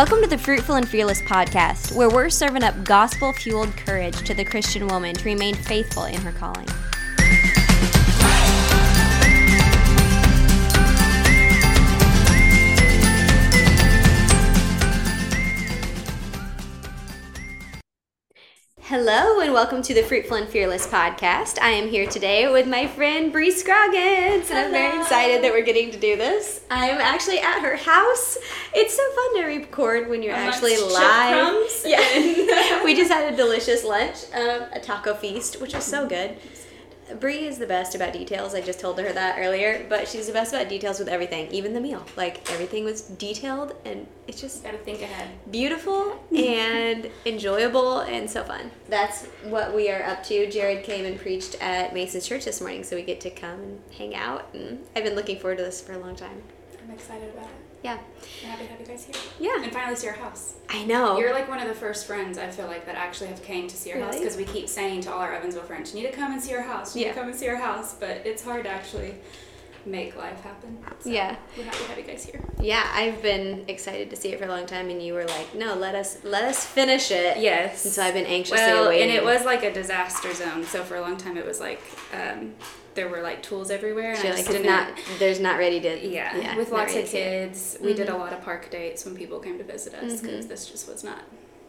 Welcome to the Fruitful and Fearless podcast, where we're serving up gospel-fueled courage to the Christian woman to remain faithful in her calling. Hello and welcome to the Fruitful and Fearless podcast. I am here today with my friend Bree Scroggins, and I'm very excited that we're getting to do this. I'm actually at her house. It's so fun to record when you're actually live. Yeah, we just had a delicious lunch, a taco feast, which was so good. Bree is the best about details. I just told her that earlier, but she's the best about details with everything, even the meal. Like, everything was detailed, and it's just gotta think ahead. Beautiful and enjoyable and so fun. That's what we are up to. Jared came and preached at Mason's Church this morning, so we get to come and hang out, and I've been looking forward to this for a long time. I'm excited about it. Yeah. I'm happy to have you guys here. Yeah. And finally see your house. I know. You're like one of the first friends I feel like that actually have came to see our house, because we keep saying to all our Evansville friends, you need to come and see our house. You need to come and see our house. But it's hard to actually make life happen. So yeah. We're happy to have you guys here. Yeah, I've been excited to see it for a long time, and you were like, no, let us finish it. Yes. And so I've been anxiously waiting. And it was like a disaster zone. So for a long time it was like there were like tools everywhere, and there's not ready to with lots of kids. We did a lot of park dates when people came to visit us, because this just was not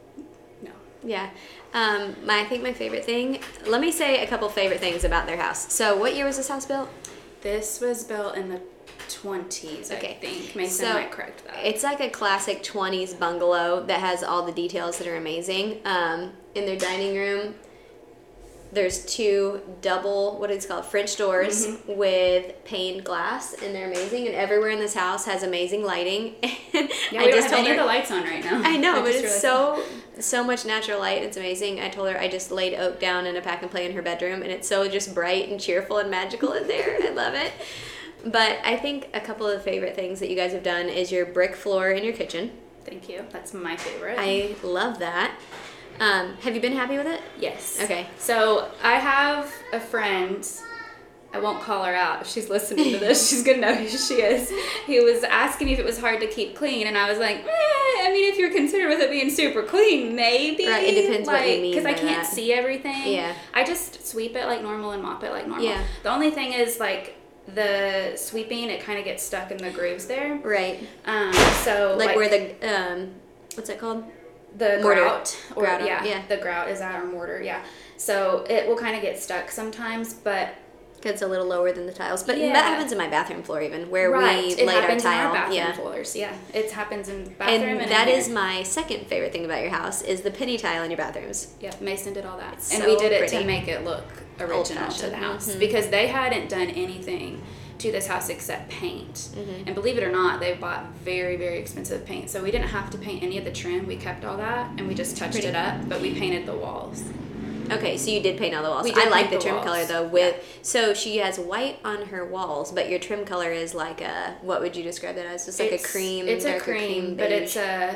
yeah. I think my favorite thing, let me say a couple favorite things about their house. So what year was this house built? This was built in the 20s, I think. Mason might correct that. It's like a classic 20s bungalow that has all the details that are amazing. In their dining room, there's two double, what is it called, French doors with paned glass, and they're amazing. And everywhere in this house has amazing lighting. Yeah, we don't have any of the lights on right now. I know, but it's really so much natural light. It's amazing. I told her I just laid Oak down in a pack and play in her bedroom, and it's so just bright and cheerful and magical in there. I love it. But I think a couple of the favorite things that you guys have done is your brick floor in your kitchen. Thank you. That's my favorite. I love that. Have you been happy with it? Yes. Okay. So I have a friend, I won't call her out if she's listening to this, she's going to know who she is. He was asking me if it was hard to keep clean, and I was like, I mean, if you're concerned with it being super clean, maybe. Right, it depends what you mean. Because I can't see everything. Yeah. I just sweep it like normal and mop it like normal. Yeah. The only thing is, like, the sweeping, it kind of gets stuck in the grooves there. Right. So like where the, what's that called? The grout. Yeah. The grout is that, or mortar, yeah. So it will kind of get stuck sometimes, but it's a little lower than the tiles. But that happens in my bathroom floor even, where we laid our tile. It happens in our bathroom floors, yeah. It happens in the bathroom. And that is my second favorite thing about your house, is the penny tile in your bathrooms. Yeah, Mason did all that. It's and so we did it pretty. to make it look original to the house. Because they hadn't done anything to this house except paint. And believe it or not, they bought very, very expensive paint. So we didn't have to paint any of the trim. We kept all that, and we just touched it up, but we painted the walls. Okay, so you did paint all the walls. I like the trim color though. So she has white on her walls, but your trim color is like a, what would you describe that as? Just like a cream. It's a cream, but beige. it's a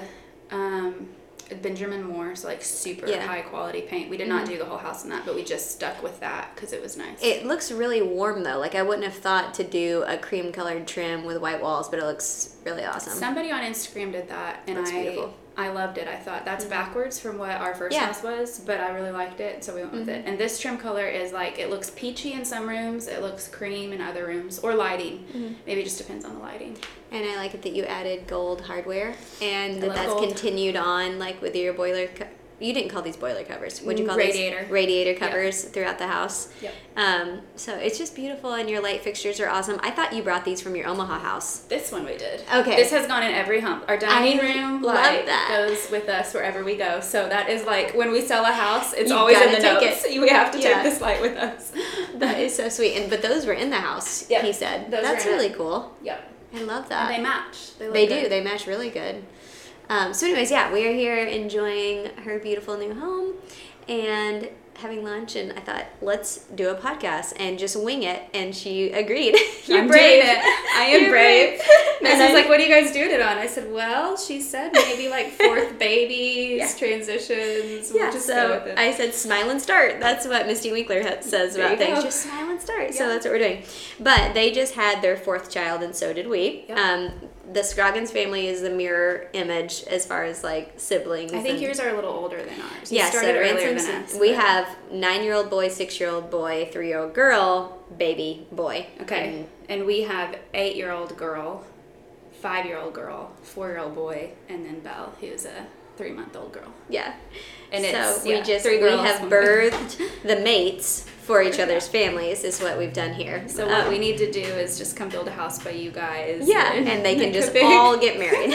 Benjamin Moore, so like super high quality paint. We did not do the whole house in that, but we just stuck with that because it was nice. It looks really warm though. Like, I wouldn't have thought to do a cream colored trim with white walls, but it looks really awesome. Somebody on Instagram did that, and I loved it. I thought that's backwards from what our first house was, but I really liked it, so we went with it. And this trim color is like, it looks peachy in some rooms, it looks cream in other rooms, or lighting. Maybe it just depends on the lighting. And I like it that you added gold hardware, and that's gold. Continued on, like with your boiler. You didn't call these boiler covers. What'd you call Radiator. these? Radiator covers throughout the house. Yep. So it's just beautiful, and your light fixtures are awesome. I thought you brought these from your Omaha house. This one we did. Okay. This has gone in every home. Our dining room light that. goes with us wherever we go. So that is like, when we sell a house, it's always in the notes. We have to take this light with us. That is so sweet. But those were in the house, he said. That's really cool. Yep. I love that. And they match. They do. They match really good. So anyways, we are here enjoying her beautiful new home and having lunch, and I thought, let's do a podcast and just wing it, and she agreed. I'm brave. Doing it. I am brave. And I was like, what do you guys do it on? I said, well, she said maybe like fourth babies, transitions. We'll just go with it. I said, smile and start. That's what Misty Winkler says about things. Just smile and start. So that's what we're doing. But they just had their fourth child, and so did we. Yep. the Scroggins family is the mirror image as far as like siblings. I think yours are a little older than ours. Yeah, so Ransom's, we have 9-year-old boy, 6-year-old boy, 3-year-old girl, baby boy. Okay. And we have 8-year-old girl, 5-year-old girl, 4-year-old boy, and then Belle, who's a 3-month-old girl. Yeah. And so we have birthed the mates for each other's families is what we've done here. So what we need to do is just come build a house by you guys. Yeah, and they can just all get married.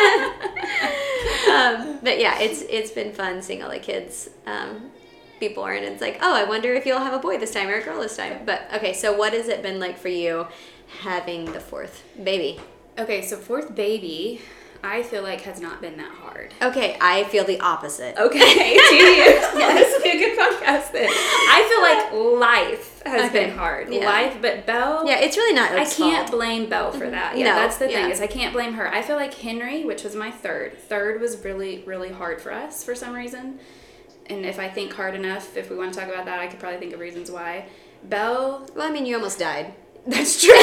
But yeah, it's been fun seeing all the kids be born. It's like, oh, I wonder if you'll have a boy this time or a girl this time. But okay, so what has it been like for you having the 4th baby? Okay, so 4th baby, I feel like has not been that hard. Okay, I feel the opposite. Okay, do you? Yeah, this will be a good podcast then. I feel like life has been hard. Yeah. Life, but Belle... Yeah, it's really not I can't blame Belle for that. Yeah, no, that's the thing, is I can't blame her. I feel like Henry, which was my third was really, really hard for us for some reason. And if I think hard enough, if we want to talk about that, I could probably think of reasons why. Belle... Well, I mean, you almost died. That's true.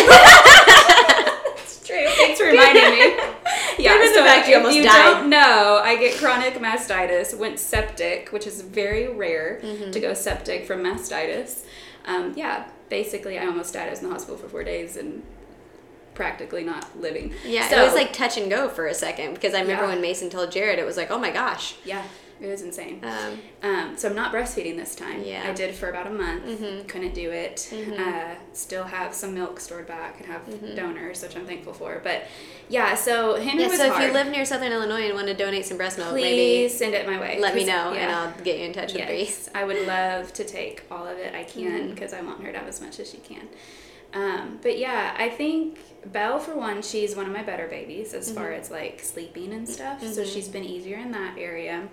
True. Thanks for reminding me. Yeah, so the fact you almost died. Don't know, I get chronic mastitis, went septic, which is very rare to go septic from mastitis. Yeah, basically I almost died. I was in the hospital for 4 days and practically not living. Yeah, so, it was like touch and go for a second because I remember when Mason told Jared, it was like, oh my gosh. Yeah. It was insane. So I'm not breastfeeding this time. Yeah. I did for about a month. Couldn't do it. Still have some milk stored back and have donors, which I'm thankful for. But yeah, so Henry was hard. So if you live near Southern Illinois and want to donate some breast milk, please maybe send it my way. Let me know and I'll get you in touch with Bree. I would love to take all of it. I can because I want her to have as much as she can. But yeah, I think Belle, for one, she's one of my better babies as far as like sleeping and stuff. So she's been easier in that area.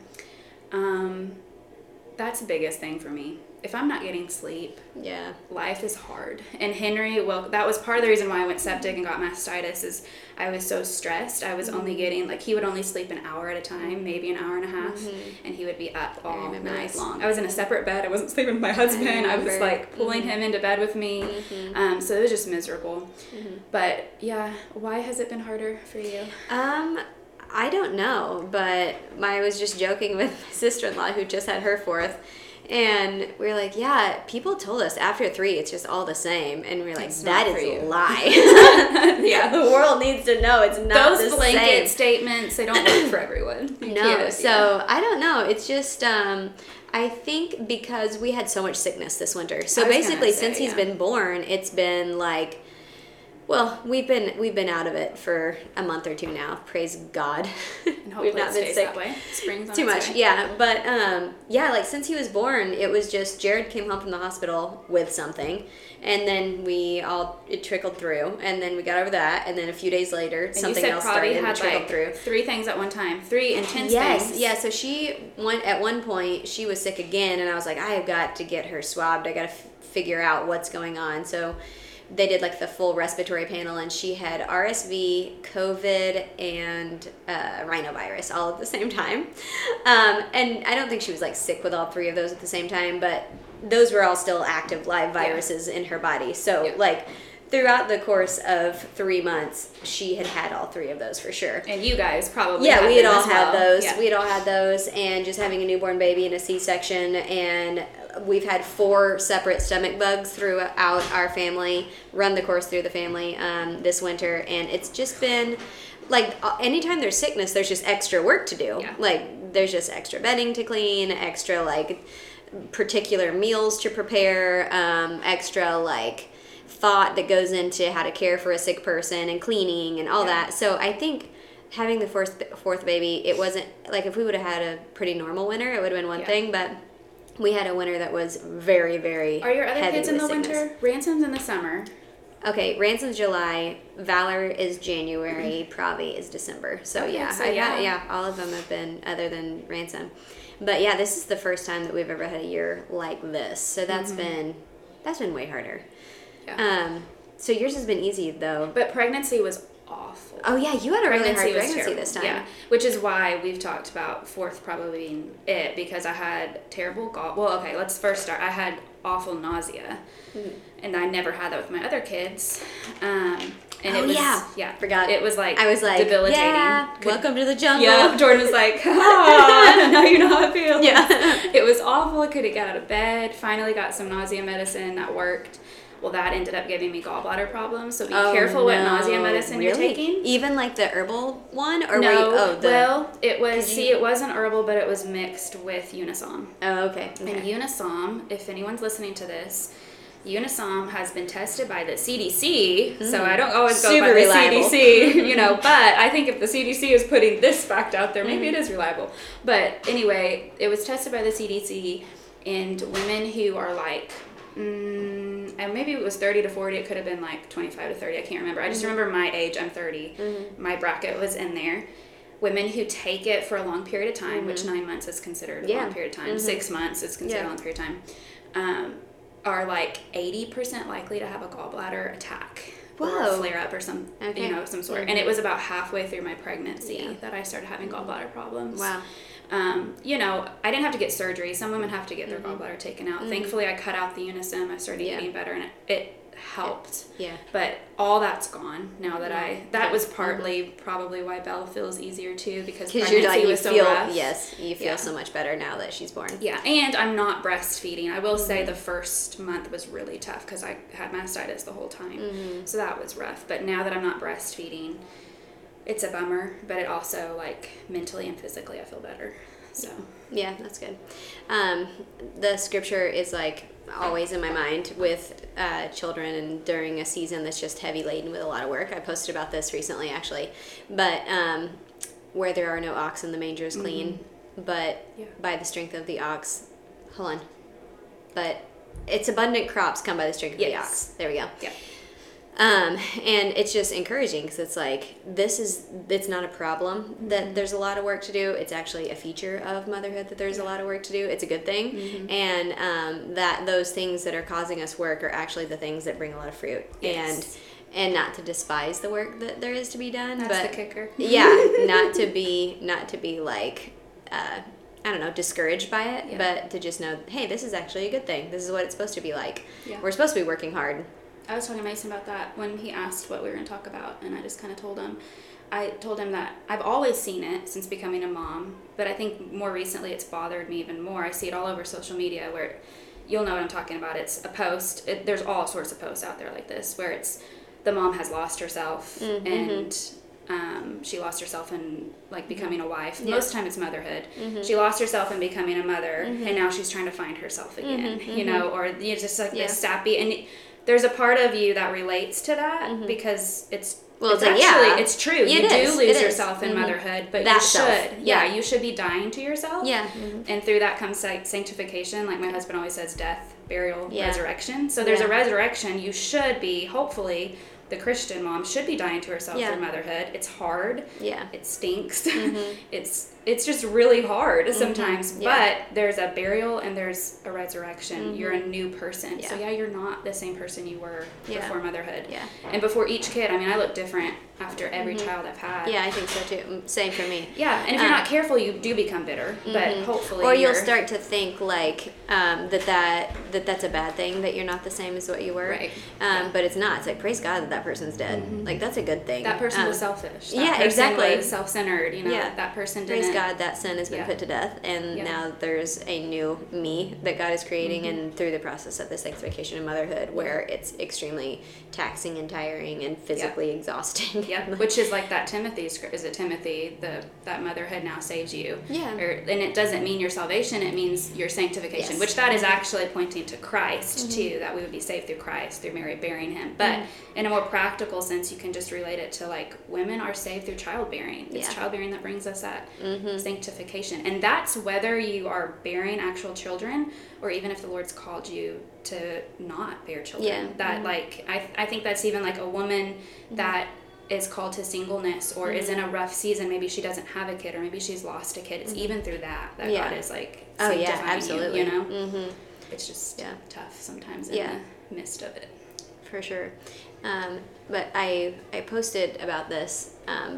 That's the biggest thing for me. If I'm not getting sleep, life is hard. And Henry, well, that was part of the reason why I went septic and got mastitis is I was so stressed. I was only getting, like, he would only sleep an hour at a time, maybe an hour and a half, and he would be up all night long. I was in a separate bed. I wasn't sleeping with my husband. I was, like, pulling him into bed with me. So it was just miserable. But, yeah, why has it been harder for you? I don't know, but I was just joking with my sister-in-law who just had her 4th, and we were like, yeah, people told us after 3 it's just all the same, and we were like, that is a lie. Yeah, the world needs to know it's not the same. Those blanket statements, they don't work for everyone. So I don't know. It's just I think because we had so much sickness this winter. So basically, since he's been born, it's been like. Well, we've been out of it for a month or 2 now. Praise God. And we've not been sick that way. Spring's on too much. Way. Yeah, but yeah, like since he was born, it was just Jared came home from the hospital with something, and then it trickled through, and then we got over that, and then a few days later, something else started and trickled through. 3 things at one time, 3 intense things. Yeah. So at one point she was sick again, and I was like, I have got to get her swabbed. I got to figure out what's going on. So. They did like the full respiratory panel, and she had RSV, COVID, and rhinovirus all at the same time. And I don't think she was like sick with all 3 of those at the same time, but those were all still active live viruses in her body. So like throughout the course of 3 months, she had all 3 of those for sure. And you guys probably we had all had those. Yeah. We had all had those, and just having a newborn baby and a C-section, and we've had 4 separate stomach bugs throughout our family, run the course through the family this winter, and it's just been like anytime there's sickness, there's just extra work to do. Yeah. Like there's just extra bedding to clean, extra like particular meals to prepare, extra like thought that goes into how to care for a sick person and cleaning and all that. So I think having the fourth baby, it wasn't like if we would have had a pretty normal winter, it would have been one thing, but we had a winter that was very, very Are your other heavy kids in the sickness. winter? Ransom's in the summer. Okay, Ransom's July, Valor is January, Pravi is December. So all of them have been other than Ransom. But yeah, this is the first time that we've ever had a year like this. So that's been way harder. Yeah. So yours has been easy though. But pregnancy was awful. Oh yeah, you had a really hard pregnancy this time. Yeah, which is why we've talked about 4th probably being it, because I had terrible let's first start. I had awful nausea, and I never had that with my other kids. And it was, forgot. It was like, I was like, debilitating. Yeah, welcome to the jungle. Yeah, Jordan was like, now you know how it feels. Yeah. It was awful. I couldn't get out of bed. Finally got some nausea medicine that worked. Well, that ended up giving me gallbladder problems. So be careful what nausea medicine you're taking. Even like the herbal one? Or no. It was, it wasn't herbal, but it was mixed with Unisom. Oh, okay. And Unisom, if anyone's listening to this, Unisom has been tested by the CDC, so I don't always go by the CDC, but I think if the CDC is putting this fact out there, maybe it is reliable. But anyway, it was tested by the CDC, and women who are like, and maybe it was 30 to 40, it could have been like 25 to 30, I can't remember. I just remember my age, I'm 30, my bracket was in there. Women who take it for a long period of time, which 9 months is considered a long period of time, 6 months is considered a long period of time, are like 80% likely to have a gallbladder attack or a flare up or some some sort. And it was about halfway through my pregnancy that I started having gallbladder problems. Wow. I didn't have to get surgery. Some women have to get their gallbladder taken out. Thankfully, I cut out the Unisom. I started eating better, and it helped. Yeah. But all that's gone now that that was partly probably why Belle feels easier too, because pregnancy was so rough. Yes, you feel so much better now that she's born. Yeah, and I'm not breastfeeding. I will say the first month was really tough because I had mastitis the whole time. So that was rough. But now that I'm not breastfeeding, it's a bummer, but it also, like, mentally and physically I feel better. So yeah, that's good. The scripture is like always in my mind with children and during a season that's just heavy laden with a lot of work. I posted about this recently actually, but where there are no ox and the manger is clean, but by the strength of the ox, but it's abundant crops come by the strength of the ox. There we go. Yeah. And it's just encouraging because it's like, it's not a problem that there's a lot of work to do. It's actually a feature of motherhood that there's a lot of work to do. It's a good thing. And that those things that are causing us work are actually the things that bring a lot of fruit. Yes. And not to despise the work that there is to be done. That's the kicker. Yeah, not to be like, I don't know, discouraged by it, but to just know, hey, this is actually a good thing. This is what it's supposed to be like. Yeah. We're supposed to be working hard. I was talking to Mason about that when he asked what we were going to talk about, and I just kind of told him. I told him that I've always seen it since becoming a mom, but I think more recently it's bothered me even more. I see it all over social media where you'll know what I'm talking about. It's a post. There's all sorts of posts out there like this where it's the mom has lost herself and she lost herself in like becoming a wife. Most of the time it's motherhood. She lost herself in becoming a mother, and now she's trying to find herself again, or just like this sappy. And there's a part of you that relates to that because it's true. You do lose yourself in motherhood, but you should. You should be dying to yourself. Yeah. And through that comes sanctification. Like my husband always says, death, burial, resurrection. So there's a resurrection. You should be, hopefully, the Christian mom should be dying to herself through motherhood. It's hard. Yeah. It stinks. It's just really hard sometimes. But there's a burial and there's a resurrection. You're a new person. So you're not the same person you were before motherhood. Yeah. And before each kid, I mean, I look different after every child I've had. Yeah, I think so too. Same for me. Yeah, and if you're not careful, you do become bitter. But hopefully, or you'll start to think like that's a bad thing that you're not the same as what you were. Right. But it's not. It's like, praise God that person's dead. Like that's a good thing. That person was selfish. That person exactly. Was self-centered. That person didn't. Praise God that sin has been put to death, and now there's a new me that God is creating, and through the process of the sanctification and motherhood, where it's extremely taxing and tiring and physically exhausting. Yeah, which is like that Timothy script. Is it Timothy? That motherhood now saves you. Yeah. And it doesn't mean your salvation. It means your sanctification, which that is actually pointing to Christ too. That we would be saved through Christ, through Mary bearing Him. But in a more practical sense, you can just relate it to like women are saved through childbearing. It's childbearing that brings us that sanctification, and that's whether you are bearing actual children or even if the Lord's called you to not bear children. That like I think that's even like a woman that is called to singleness or is in a rough season. Maybe she doesn't have a kid or maybe she's lost a kid. It's even through that God is like sanctifying absolutely. you. It's just tough sometimes in the midst of it. For sure. But I posted about this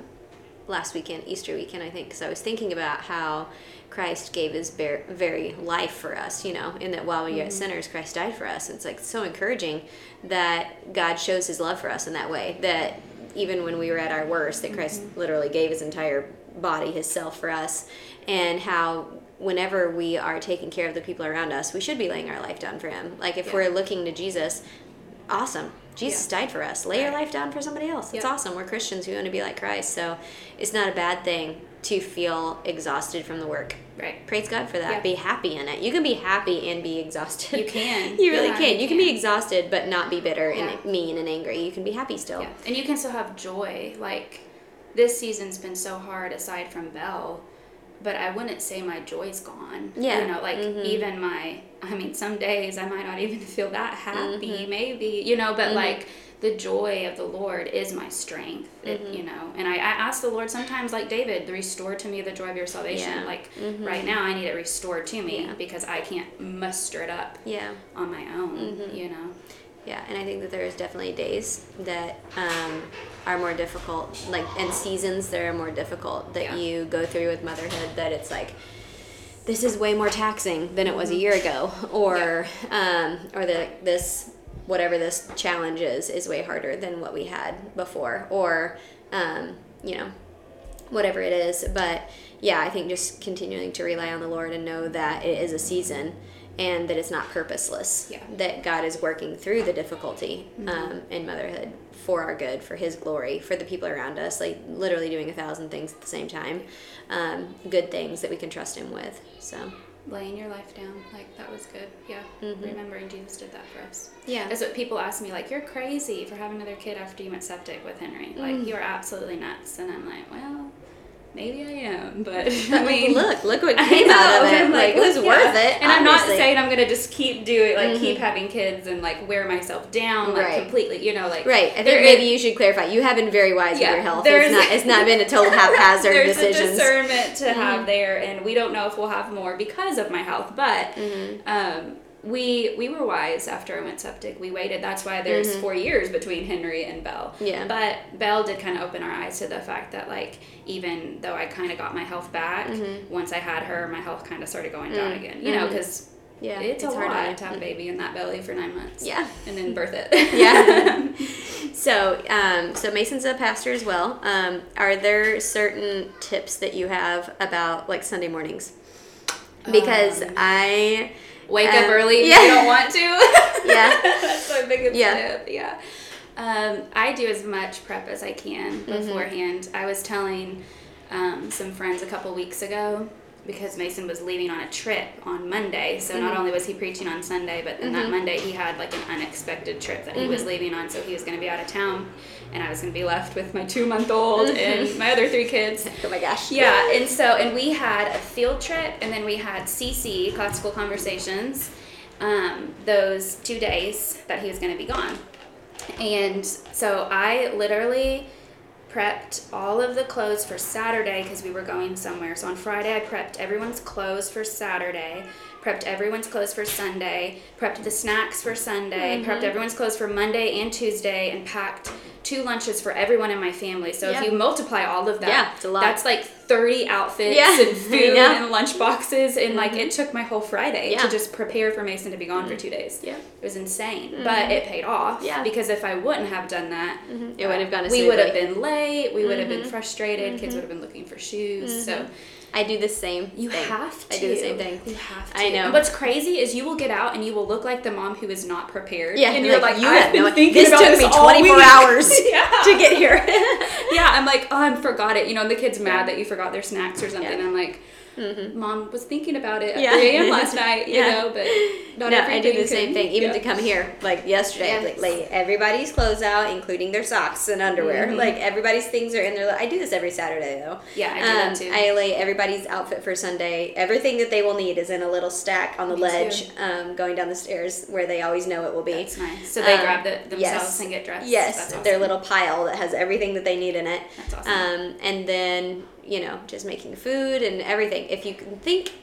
last weekend, Easter weekend, I think, because I was thinking about how Christ gave His very life for us, and that while we were yet sinners, Christ died for us. It's like so encouraging that God shows His love for us in that way, that even when we were at our worst, that Christ literally gave his entire body, his self for us, and how whenever we are taking care of the people around us, we should be laying our life down for him. Like if we're looking to Jesus, awesome. Jesus died for us. Lay your life down for somebody else. It's awesome. We're Christians. We want to be like Christ. So it's not a bad thing to feel exhausted from the work. Right. Praise God for that. Be happy in it. You can be happy and be exhausted. You can. You really can. You can be exhausted but not be bitter and mean and angry. You can be happy still. Yeah. And you can still have joy. Like, this season's been so hard aside from Belle, but I wouldn't say my joy's gone. Yeah. You know, like, even some days I might not even feel that happy, maybe, but like, the joy of the Lord is my strength, and I ask the Lord sometimes, like David, restore to me the joy of your salvation. Yeah. Like, right now I need it restored to me because I can't muster it up on my own, Yeah, and I think that there's definitely days that are more difficult, like, and seasons that are more difficult that you go through with motherhood, that it's like, this is way more taxing than it was a year ago, or this whatever this challenge is way harder than what we had before, or whatever it is. But I think just continuing to rely on the Lord and know that it is a season and that it's not purposeless, that God is working through the difficulty in motherhood for our good, for his glory, for the people around us, like literally doing 1,000 things at the same time, good things that we can trust him with. So laying your life down, like, that was good. Remembering Jesus did that for us. That's what people ask me, like, you're crazy for having another kid after you went septic with Henry, like, you're absolutely nuts. And I'm like, well, maybe I am, but I mean, look what came out of it. Like, it was worth it. And I'm not saying I'm gonna just keep doing, like, keep having kids and, like, wear myself down, like, completely, like. Right. I think maybe you should clarify. You have been very wise with your health. It's not been a total haphazard decision. There's a discernment to have there, and we don't know if we'll have more because of my health, but we were wise after I went septic. We waited. That's why there's 4 years between Henry and Belle. Yeah. But Belle did kind of open our eyes to the fact that, like, even though I kind of got my health back, once I had her, my health kind of started going down again. Because it's a lot to have a baby in that belly for 9 months. Yeah. And then birth it. So Mason's a pastor as well. Are there certain tips that you have about, like, Sunday mornings? Because I wake up early if you don't want to. That's my biggest tip. I do as much prep as I can beforehand. I was telling some friends a couple weeks ago, because Mason was leaving on a trip on Monday, so not only was he preaching on Sunday, but then that Monday he had, like, an unexpected trip that he was leaving on, so he was going to be out of town, and I was going to be left with my 2-month-old and my other 3 kids. Oh my gosh. Yeah, and we had a field trip, and then we had CC, Classical Conversations, those 2 days that he was going to be gone. And so I literally prepped all of the clothes for Saturday because we were going somewhere. So on Friday, I prepped everyone's clothes for Saturday, prepped everyone's clothes for Sunday, prepped the snacks for Sunday, prepped everyone's clothes for Monday and Tuesday, and packed 2 lunches for everyone in my family. So if you multiply all of that, it's a lot. That's like 30 outfits and food and lunch boxes. And like, it took my whole Friday to just prepare for Mason to be gone for 2 days. Yeah. It was insane, but it paid off. Yeah. Because if I wouldn't have done that, it would have gone we would have been late. We would have been frustrated. Kids would have been looking for shoes. So I do the same thing. You have to. I do the same thing. You have to. I know. And what's crazy is you will get out and you will look like the mom who is not prepared. Yeah. And you're like, you I've have been no thinking This about took this me all 24 week. hours to get here. I'm like, oh, I forgot it. And the kid's mad that you forgot their snacks or something. I'm like, Mom was thinking about it at 3 a.m. last night, but not everything. I do the same thing. Even to come here, like yesterday, I lay everybody's clothes out, including their socks and underwear. Like, everybody's things are in there. I do this every Saturday, though. Yeah, I do that too. I lay everybody's outfit for Sunday. Everything that they will need is in a little stack on the ledge, going down the stairs where they always know it will be. That's nice. So they grab it themselves and get dressed. Yes, That's awesome. Their little pile that has everything that they need in it. That's awesome. And then, just making food and everything. If you can think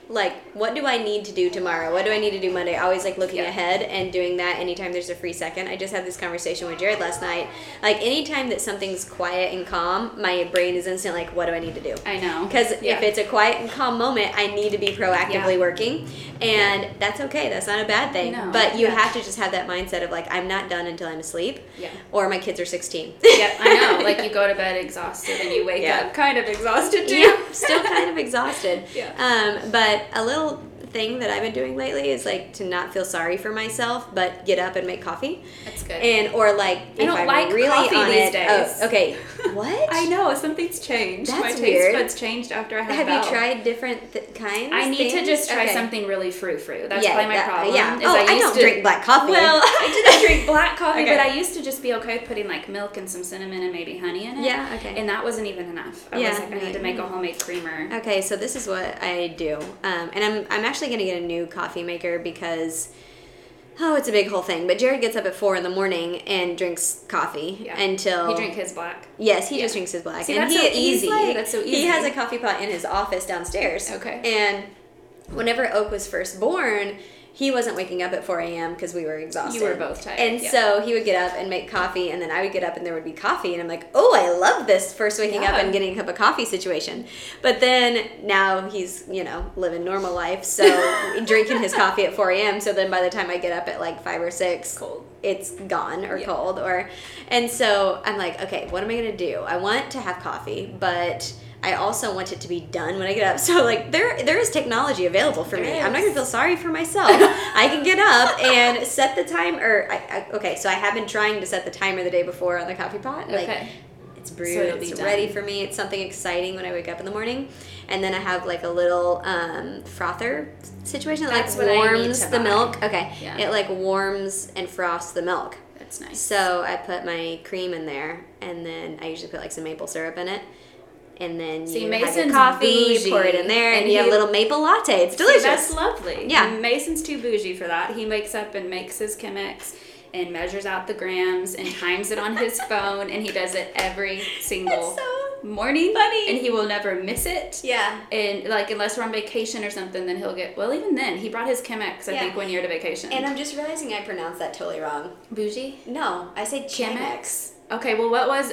like, what do I need to do tomorrow? What do I need to do Monday? Always like looking ahead and doing that anytime there's a free second. I just had this conversation with Jared last night. Like, anytime that something's quiet and calm, my brain is instantly like, what do I need to do? I know. Because if it's a quiet and calm moment, I need to be proactively working. And that's okay. That's not a bad thing. No. But you have to just have that mindset of like, I'm not done until I'm asleep. Yeah. Or my kids are 16. Yeah, I know. Like, you go to bed exhausted and you wake up kind of exhausted too. Yeah, still kind of exhausted. Yeah. But a little thing that I've been doing lately is like to not feel sorry for myself, but get up and make coffee. That's good. And or like I don't like really coffee these days. Oh, okay. What? I know, something's changed. That's my taste weird. buds changed after I had Have Belle. you tried different kinds? I need to just try Okay. something really frou-frou. That's probably my problem. Yeah. is Oh, I used don't to drink black coffee. Well, I didn't drink black coffee, Okay. but I used to just be okay with putting like milk and some cinnamon and maybe honey in it. Yeah, okay. And that wasn't even enough. I was like, I need to make a homemade creamer. Okay, so this is what I do, and I'm actually gonna get a new coffee maker because it's a big whole thing. But Jared gets up at 4 a.m. and drinks coffee until he drinks his black. Yes, he just drinks his black. See, and that's so easy. That's so easy. He has a coffee pot in his office downstairs. Okay. And whenever Oak was first born, he wasn't waking up at 4 a.m. because we were exhausted. You were both tired. And so he would get up and make coffee, and then I would get up and there would be coffee. And I'm like, oh, I love this first waking up and getting a cup of coffee situation. But then now he's, living normal life, so drinking his coffee at 4 a.m. So then by the time I get up at like 5 or 6, cold. It's gone or cold. And so I'm like, okay, what am I going to do? I want to have coffee, but I also want it to be done when I get up. So, like, there is technology available for me. I'm not going to feel sorry for myself. I can get up and set the timer. Okay, so I have been trying to set the timer the day before on the coffee pot. Like, it's brewed. So it's ready for me. It's something exciting when I wake up in the morning. And then I have, like, a little frother situation that, like, warms the milk. Okay. Yeah. It, like, warms and frosts the milk. That's nice. So I put my cream in there, and then I usually put, like, some maple syrup in it. And then you have your coffee, you pour it in there, and you have a little maple latte. It's delicious. That's lovely. Yeah. Mason's too bougie for that. He wakes up and makes his Chemex and measures out the grams and times it on his phone, and he does it every single morning. Funny. And he will never miss it. Yeah. And, like, unless we're on vacation or something, then he'll get, well, even then, he brought his Chemex, I think, 1 year to vacation. And I'm just realizing I pronounced that totally wrong. Bougie? No, I said Chemex. Okay, well,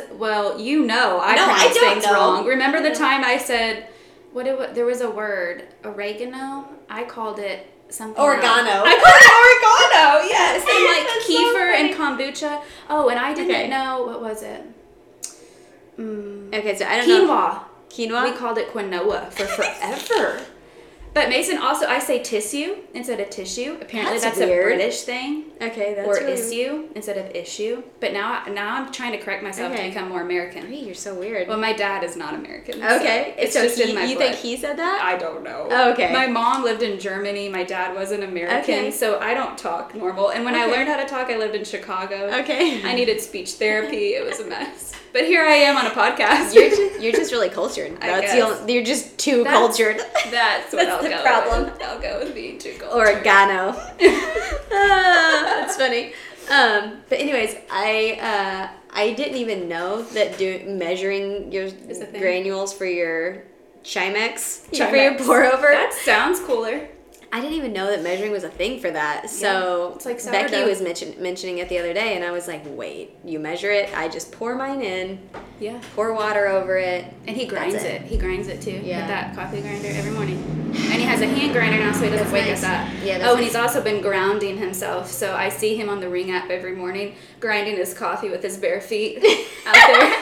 I pronounced things wrong. Remember the time I said, there was a word, oregano? I called it something Oregano. Else. I called it oregano, yes. And, like, kefir so and kombucha. Oh, and I didn't know, what was it? Okay, so I don't know. Quinoa? We called it quinoa for forever. But Mason also, I say tissue instead of tissue. Apparently that's a British thing. Okay, that's or issue instead of issue. But now I'm trying to correct myself to become more American. You're so weird. Well, my dad is not American. Okay. So it's just in my blood. You think he said that? I don't know. Oh, okay. My mom lived in Germany. My dad wasn't American. So I don't talk normal. And when I learned how to talk, I lived in Chicago. Okay. I needed speech therapy. It was a mess. But here I am on a podcast. You're just really cultured. You're just too cultured. That's what I'll the go problem. with. I'll go with being too cultured. Oregano. That's funny. But anyways, I didn't even know that measuring your granules for your Chemex for your pour over. That sounds cooler. I didn't even know that measuring was a thing for that. So it's like Becky was mentioning it the other day, and I was like, wait, you measure it? I just pour mine in. Yeah. Pour water over it. And he grinds it. He grinds it too. Yeah. With that coffee grinder every morning. And he has a hand grinder now, so he doesn't wake us up. Yeah, and he's also been grounding himself. So I see him on the Ring app every morning grinding his coffee with his bare feet out there.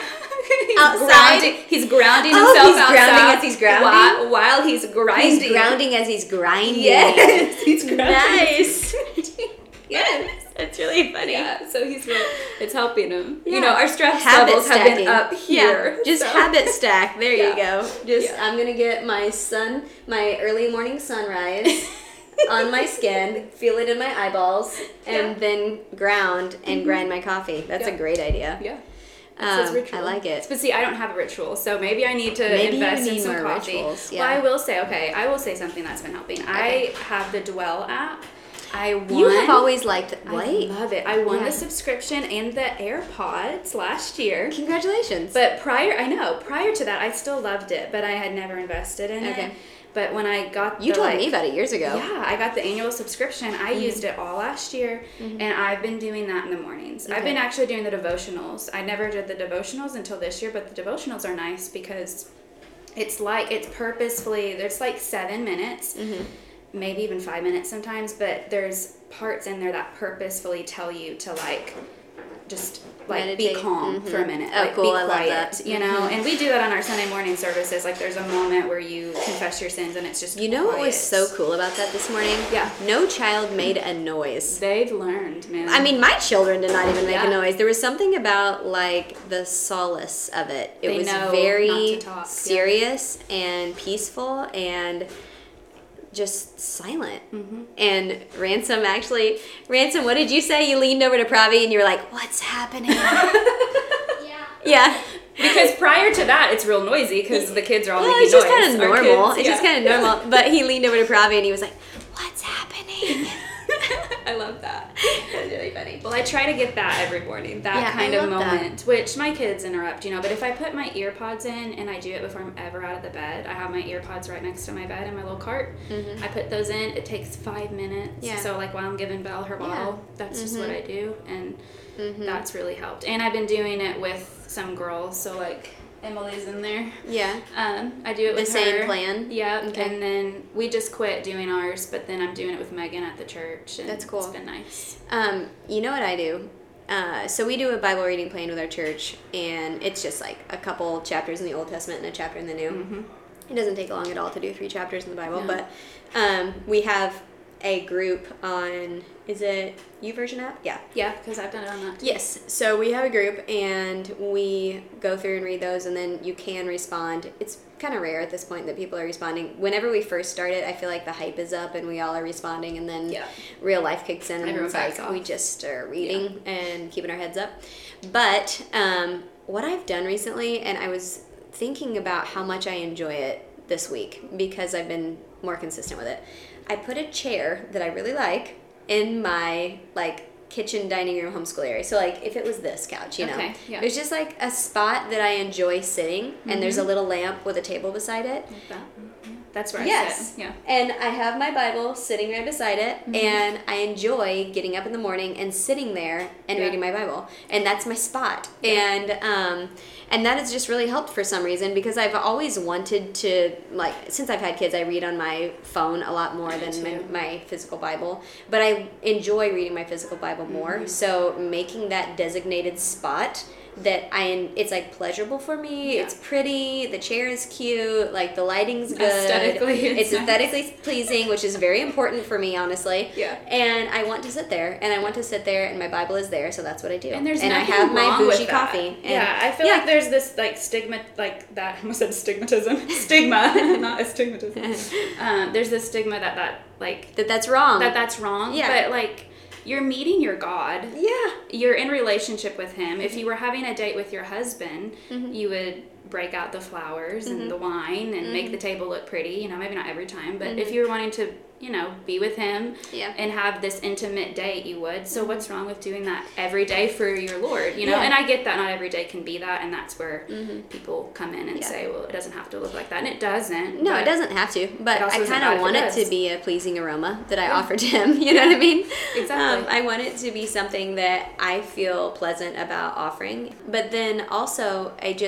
He's grounding himself outside. Grounding as he's grounding? While he's grinding. He's grounding as he's grinding. Yes, he's grounding. Nice. Yes. It's really funny. Yeah, so it's helping him. Yeah. Our stress habit levels stacking. have been up here. Yeah, just habit stack. There you go. I'm going to get my early morning sunrise on my skin, feel it in my eyeballs, and then grind my coffee. That's a great idea. Yeah. I like it. But see, I don't have a ritual, so maybe I need to invest in some coffee. Rituals, Well, I will say something that's been helping. Okay. I have the Dwell app. You have always liked I love it. I won the subscription and the AirPods last year. Congratulations. But prior to that, I still loved it, but I had never invested in it. But when I got you told me about it years ago. Yeah, I got the annual subscription. I used it all last year, and I've been doing that in the mornings. Okay. I've been actually doing the devotionals. I never did the devotionals until this year, but the devotionals are nice because it's purposefully, there's like 7 minutes, maybe even 5 minutes sometimes, but there's parts in there that purposefully tell you to like just like meditate. Be calm for a minute. Oh, like, cool. Be quiet, I love that. You know, and we do that on our Sunday morning services. Like there's a moment where you confess your sins and it's just You know quiet. What was so cool about that this morning? Yeah. No child made a noise. They've learned, man. I mean, my children did not even make a noise. There was something about like the solace of it. It was very serious and peaceful and just silent. And Ransom, what did you say? You leaned over to Pravi and you were like, what's happening? Yeah. Because prior to that, it's real noisy because the kids are all making noise. It's just kind of normal. It's just kind of normal. But he leaned over to Pravi and he was like, what's happening? I love that. That's really funny. Well, I try to get that every morning, that kind of moment, which my kids interrupt, but if I put my ear pods in, and I do it before I'm ever out of the bed, I have my ear pods right next to my bed in my little cart. I put those in. It takes 5 minutes. Yeah. So like while I'm giving Belle her bottle, that's just what I do, and that's really helped. And I've been doing it with some girls, so like Emily's in there. Yeah. I do it with her. The same plan? Yeah. Okay. And then we just quit doing ours, but then I'm doing it with Megan at the church. And that's cool. It's been nice. You know what I do? So we do a Bible reading plan with our church, and it's just like a couple chapters in the Old Testament and a chapter in the New. It doesn't take long at all to do 3 chapters in the Bible, but we have a group on, is it YouVersion app? Yeah. Yeah, because I've done it on that too. Yes. So we have a group and we go through and read those, and then you can respond. It's kind of rare at this point that people are responding. Whenever we first started, I feel like the hype is up and we all are responding, and then real life kicks in and it's like we just are reading and keeping our heads up. But what I've done recently, and I was thinking about how much I enjoy it this week because I've been more consistent with it. I put a chair that I really like in my like kitchen dining room homeschool area. So like if it was this couch, you know, there's just like a spot that I enjoy sitting, and there's a little lamp with a table beside it. Like that. That's where I sit. Yeah. And I have my Bible sitting right beside it, and I enjoy getting up in the morning and sitting there and reading my Bible. And that's my spot. Yeah. And that has just really helped for some reason, because I've always wanted to, like, since I've had kids, I read on my phone a lot more than my physical Bible. But I enjoy reading my physical Bible more. So making that designated spot that it's like pleasurable for me. It's pretty, the chair is cute, like the lighting's good, it's aesthetically pleasing, which is very important for me, honestly. And I want to sit there, and my Bible is there, so that's what I do. And I have my bougie coffee. And I feel like there's this like stigma, like that, I almost said stigma, not astigmatism. There's this stigma that's wrong. That's wrong. But like, you're meeting your God. Yeah. You're in relationship with Him. If you were having a date with your husband, you would break out the flowers and the wine and make the table look pretty. You know, maybe not every time, but if you were wanting to, you know, be with Him and have this intimate date, you would. So what's wrong with doing that every day for your Lord? You know, and I get that not every day can be that, and that's where people come in and say, well, it doesn't have to look like that, and it doesn't. No, it doesn't have to, but I kind of want it to be a pleasing aroma that I offer to Him. You know what I mean? Exactly. I want it to be something that I feel pleasant about offering. But then also,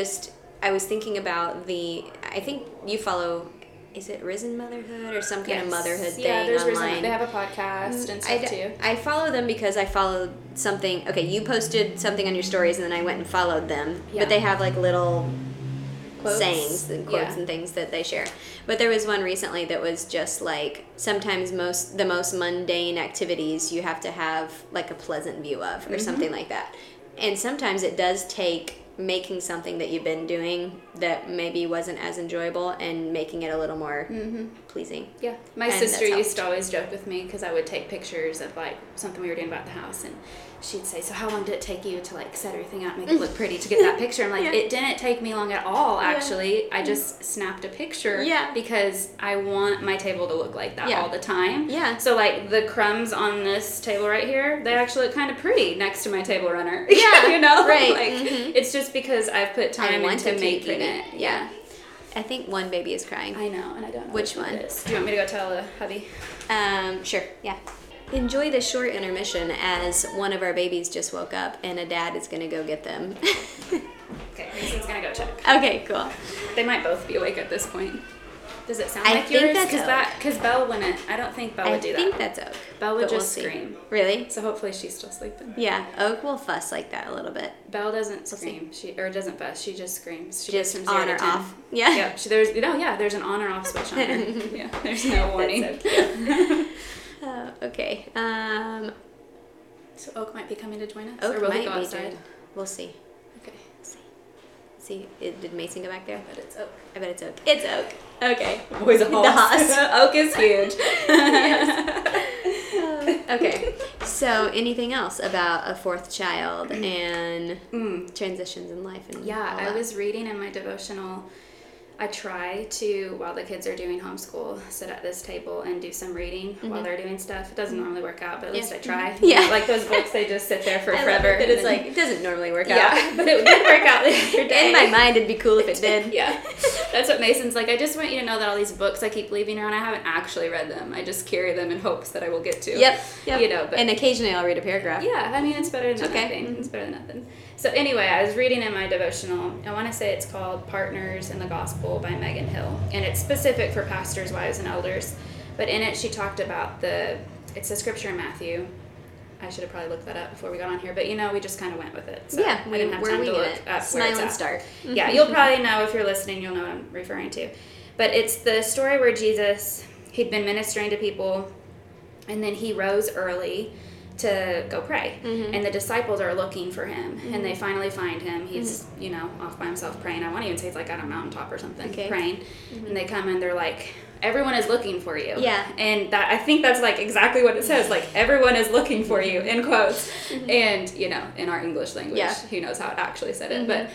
I was thinking about I think you follow, is it Risen Motherhood or some kind of motherhood thing there's online? Risen. They have a podcast and stuff too. I follow them because I followed something. Okay, you posted something on your stories, and then I went and followed them. Yeah. But they have like little quotes, sayings and quotes and things that they share. But there was one recently that was just like, sometimes the most mundane activities you have to have like a pleasant view of, or something like that. And sometimes it does take making something that you've been doing that maybe wasn't as enjoyable and making it a little more pleasing. Yeah. My sister used to always joke with me, because I would take pictures of like something we were doing about the house, and she'd say, so how long did it take you to like set everything out and make it look pretty to get that picture? I'm like, it didn't take me long at all, actually. I just snapped a picture because I want my table to look like that all the time. Yeah. So like the crumbs on this table right here, they actually look kind of pretty next to my table runner. Yeah. You know? Right. Like, it's just because I've put time into making it. Yeah. I think one baby is crying. I know, and I don't know which one. It is. Do you want me to go tell the hubby? Sure, yeah. Enjoy the short intermission as one of our babies just woke up and a dad is going to go get them. Okay, Mason's going to go check. Okay, cool. They might both be awake at this point. Does it sound I like think yours? that's Because Belle wouldn't. I don't think Belle would do that. I think that's Oak. Belle would but just we'll scream. Really? So hopefully she's still sleeping. Yeah, Oak will fuss like that a little bit. Belle doesn't scream. She doesn't fuss. She just screams. She Just goes from 0 on to or 10. off. Yeah. Yep. There's an on or off switch on her. Yeah. There's no warning. That's so cute. Okay. So Oak might be coming to join us. Oak or will might he go be outside? doing. We'll see. Okay. See, did Mason go back there? But it's Oak. I bet it's Oak. It's Oak. Okay. Boy's a The hoss. Oak is huge. Okay. So, anything else about a fourth child and transitions in life? And Yeah, all I that? was reading in my devotional. I try to, while the kids are doing homeschool, sit at this table and do some reading while they're doing stuff. It doesn't normally work out, but at least I try. Yeah. You know, like those books, they just sit there for I love forever. it that it's and then- like, it doesn't normally work out. yeah, but it did work out the other day. In my mind, it'd be cool if it did. Yeah, that's what Mason's like. I just want you to know that all these books I keep leaving around, I haven't actually read them. I just carry them in hopes that I will get to. Yep. You know, but and occasionally I'll read a paragraph. yeah, I mean, it's better than Okay. nothing. It's better than nothing. So anyway, I was reading in my devotional. I want to say it's called Partners in the Gospel by Megan Hill. And it's specific for pastors, wives, and elders. But in it, she talked about it's a scripture in Matthew. I should have probably looked that up before we got on here. But, we just kind of went with it. So Yeah, I didn't have we're time to winging look it. up where Smile it's and at. start. Yeah, you'll probably know if you're listening, you'll know what I'm referring to. But it's the story where Jesus, he'd been ministering to people, and then he rose early to go pray. And the disciples are looking for him, and they finally find him. He's, off by himself praying. I want to even say it's like on a mountaintop or something, praying. And they come and they're like, everyone is looking for you. Yeah. And that, I think that's like exactly what it says, like everyone is looking for you, in quotes. And, in our English language, who knows how it actually said it. But,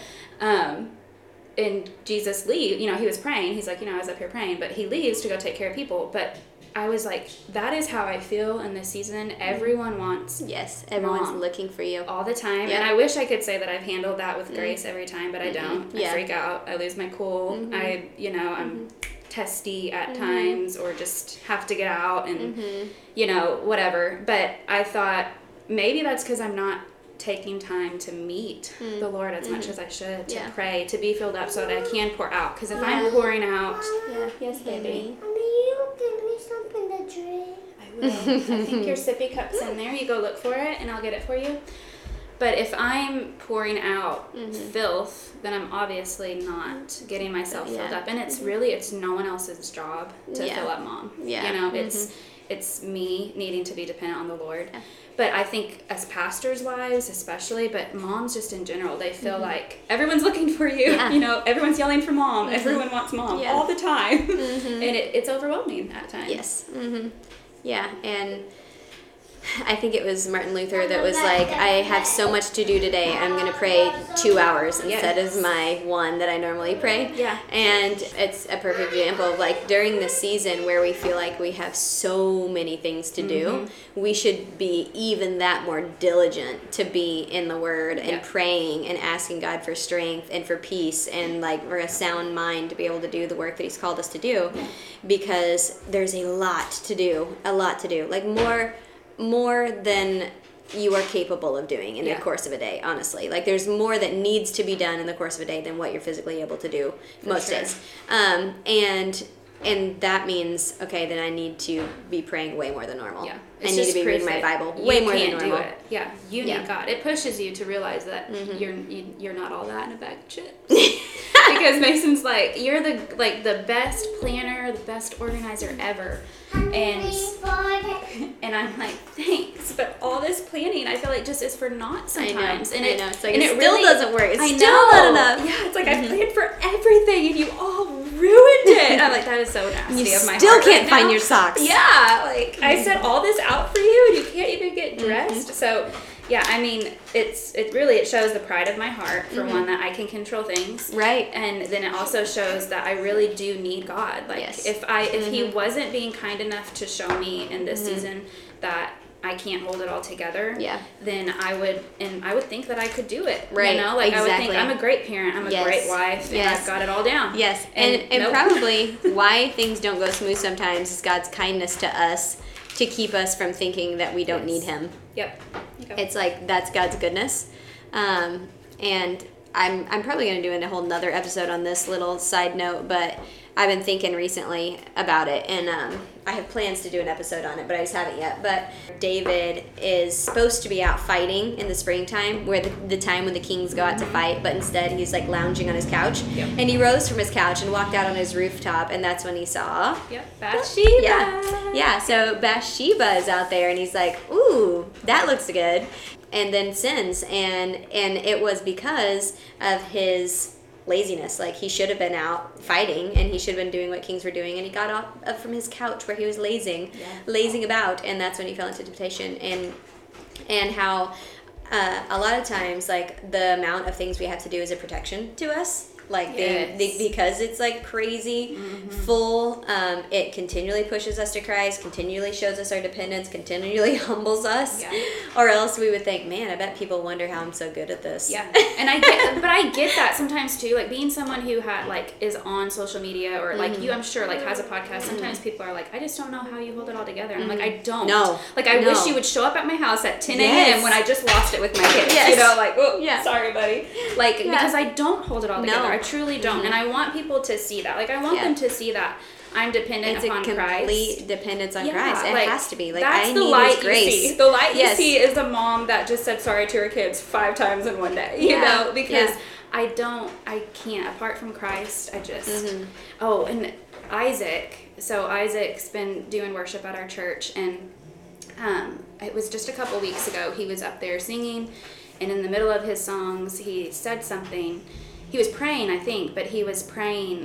and Jesus leaves, he was praying. He's like, I was up here praying, but he leaves to go take care of people. But I was like, that is how I feel in this season. Everyone wants Yes, everyone's Mom. looking for you. all the time. Yeah. And I wish I could say that I've handled that with grace every time, but I don't. Yeah. I freak out. I lose my cool. I'm testy at times, or just have to get out and, whatever. But I thought maybe that's because I'm not taking time to meet the Lord as much as I should, to pray, to be filled up so that I can pour out. Because if I'm pouring out... Yeah. Yes, baby. Something to drink. I will. I think your sippy cup's in there. You go look for it, and I'll get it for you. But if I'm pouring out filth, then I'm obviously not getting myself filled up. And it's no one else's job to fill up Mom. Yeah. It's me needing to be dependent on the Lord. Yeah. But I think as pastors' wives especially, but moms just in general, they feel like everyone's looking for you. Yeah. Everyone's yelling for Mom. Everyone wants Mom all the time. And it's overwhelming at times. Yes. Yeah, and I think it was Martin Luther that was like, I have so much to do today, I'm going to pray 2 hours instead of my one that I normally pray. Yeah. And it's a perfect example of like during the season where we feel like we have so many things to do, we should be even that more diligent to be in the Word and praying and asking God for strength and for peace and like for a sound mind to be able to do the work that He's called us to do, because there's a lot to do, like more than you are capable of doing in the course of a day, honestly. Like, there's more that needs to be done in the course of a day than what you're physically able to do most days. And that means, okay, then I need to be praying way more than normal. Yeah. I need to be reading my Bible way more than normal. Do it. Yeah, you need God. It pushes you to realize that you're not all that in a bag of chips. Because Mason's like, you're the best planner, the best organizer ever. And I'm like, thanks, but all this planning, I feel like just is for naught sometimes. I know. It's like, and it it still really doesn't work. It's I still know. not enough. Yeah, it's like I planned for everything and you all ruined it. And I'm like, that is so nasty You of my still heart can't right find now. your socks. Yeah, like I set all this out for you and you can't even get dressed. So yeah, I mean, it shows the pride of my heart, for one, that I can control things. Right. And then it also shows that I really do need God. Like, Yes. if He wasn't being kind enough to show me in this season that I can't hold it all together, yeah, then I would think that I could do it. Right. You know, like exactly. I would think I'm a great parent, I'm a great wife, and I've got it all down. Yes. And nope. Probably why things don't go smooth sometimes is God's kindness to us to keep us from thinking that we don't need him. Yep. Okay. It's like that's God's goodness. And I'm probably going to do a whole nother episode on this little side note, but I've been thinking recently about it, and I have plans to do an episode on it, but I just haven't yet. But David is supposed to be out fighting in the springtime, where the time when the kings go out to fight, but instead he's like lounging on his couch. Yep. And he rose from his couch and walked out on his rooftop, and that's when he saw Bathsheba. Yeah, so Bathsheba is out there, and he's like, ooh, that looks good. And then sins, and it was because of his laziness. Like, he should have been out fighting, and he should have been doing what kings were doing, and he got up from his couch where he was lazing about, and that's when he fell into temptation. And how a lot of times, like, the amount of things we have to do is a protection to us. Like, because it's like crazy full, it continually pushes us to Christ, continually shows us our dependence, continually humbles us. Yeah. Or else we would think, man, I bet people wonder how I'm so good at this. Yeah. And I get that sometimes too, like being someone who is on social media, or like you, I'm sure, like has a podcast. Sometimes people are like, I just don't know how you hold it all together. And I'm like, I don't. No. Like, I wish you would show up at my house at 10 a.m. when I just lost it with my kids. You know, like, oh, sorry, buddy. Like, because I don't hold it all together. I truly don't. And I want people to see that. Like, I want them to see that I'm dependent upon Christ. It's a complete dependence on Christ. It has to be. Like, that's I the need light his grace. You see. The light you see is a mom that just said sorry to her kids 5 times in one day. You know, because I can't, apart from Christ, I just, oh, and Isaac. So Isaac's been doing worship at our church, and it was just a couple weeks ago. He was up there singing, and in the middle of his songs, he said something. He was praying, I think, but he was praying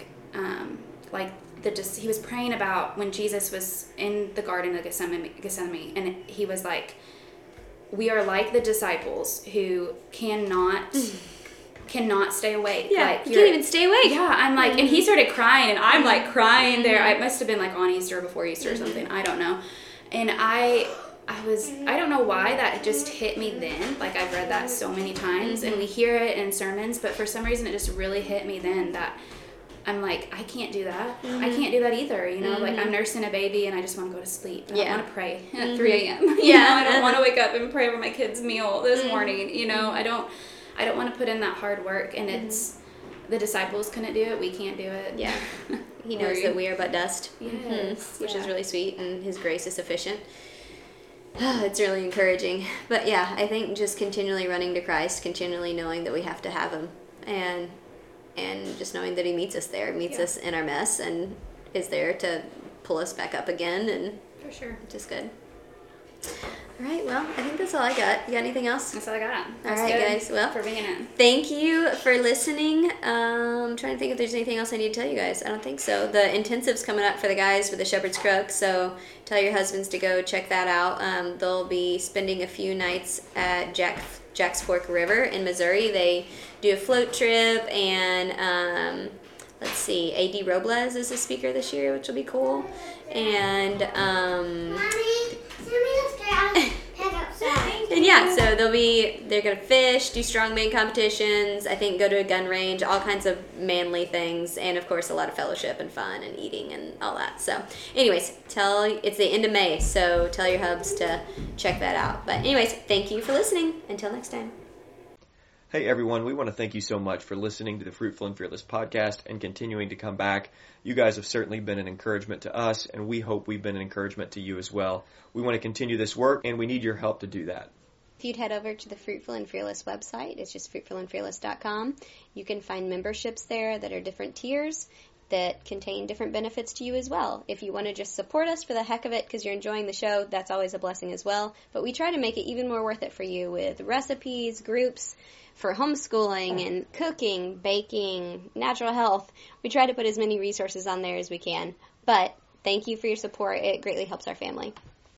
he was praying about when Jesus was in the Garden of Gethsemane, and he was like, we are like the disciples who cannot stay awake. Yeah, like, you can't even stay awake. Yeah, I'm like, and he started crying, and I'm like crying there. It must have been like on Easter, before Easter or something. I don't know. And I don't know why that just hit me then. Like, I've read that so many times, and we hear it in sermons, but for some reason it just really hit me then that I'm like, I can't do that. I can't do that either, you know? Like, I'm nursing a baby, and I just want to go to sleep. I want to pray at 3 a.m. You know? I don't want to wake up and pray over my kid's meal this morning, you know? I don't want to put in that hard work, and it's, the disciples couldn't do it, we can't do it. Yeah. He knows that we are but dust. Yes. Which is really sweet, and his grace is sufficient. It's really encouraging. But yeah, I think just continually running to Christ, continually knowing that we have to have him, and just knowing that he meets us there, meets us in our mess, and is there to pull us back up again, and for sure, which is good. All right, well, I think that's all I got. You got anything else? That's all I got. All right, guys. Well, for being in. Thank you for listening. I'm trying to think if there's anything else I need to tell you guys. I don't think so. The intensive's coming up for the guys with the Shepherd's Crook, so tell your husbands to go check that out. They'll be spending a few nights at Jack's Fork River in Missouri. They do a float trip, and let's see, A.D. Robles is a speaker this year, which will be cool. And and yeah, so they're gonna fish, do strongman competitions, I think go to a gun range, all kinds of manly things, and of course a lot of fellowship and fun and eating and all that. So anyways, it's the end of May, so tell your hubs to check that out. But anyways, thank you for listening. Until next time. Hey everyone, we want to thank you so much for listening to the Fruitful and Fearless podcast and continuing to come back. You guys have certainly been an encouragement to us, and we hope we've been an encouragement to you as well. We want to continue this work, and we need your help to do that. If you'd head over to the Fruitful and Fearless website, it's just fruitfulandfearless.com. You can find memberships there that are different tiers that contain different benefits to you as well. If you want to just support us for the heck of it because you're enjoying the show, that's always a blessing as well. But we try to make it even more worth it for you with recipes, groups for homeschooling and cooking, baking, natural health. We try to put as many resources on there as we can. But thank you for your support. It greatly helps our family.